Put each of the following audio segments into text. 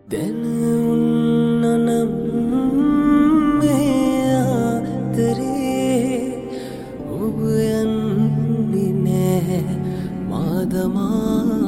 දැනුන්නනම් මේ ආදරේ ඔබ යන්නේ නෑ මාදමා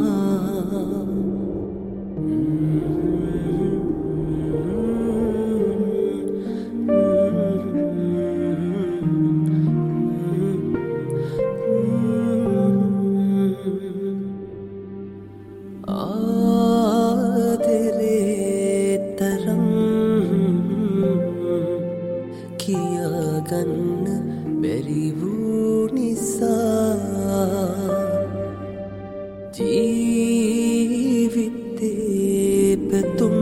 කියාගන්න බැරි වූ නිසා ජීවිතේ පැතුම්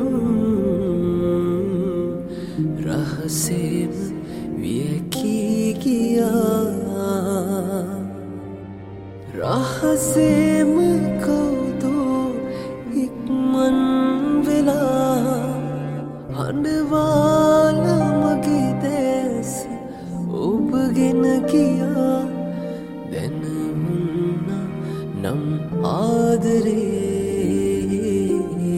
රහසෙම වියකී ගියා රහසෙම කවුදෝ ඉක්මන් වෙලා හඬවාල මගේ දැස ඔබගෙන ගියා දැනුන්න නම් ආදරේ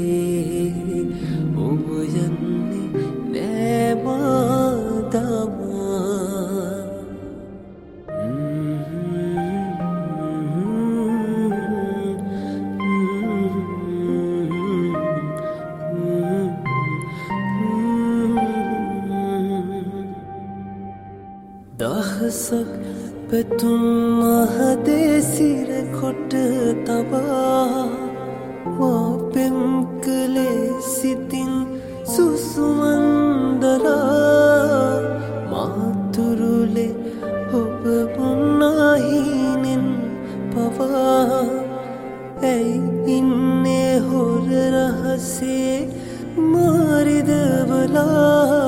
ඔබ යන්නේ නෑ මාදමා දහසක් පැතුම් මහදේ සිර කොට තබා මා පෙම් කළේ සිතින් සුසුමන්දලා මාතුරුලේ ඔබ මුන්නාහිනෙන් පවා ඇයි ඉන්නේ හොර රහසේ මාරිදවලා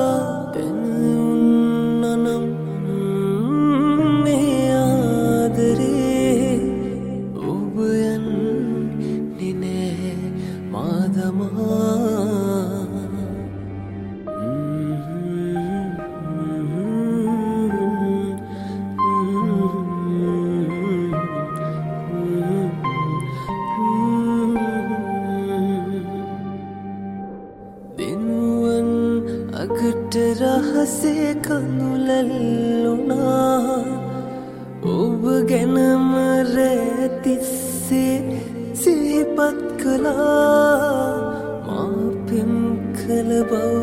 අගට රහසේ කඳුලැල්ලුනා ඔබ ගැනම රැතිස්සේ සිහිපත් කළා මා පෙම් කළ බව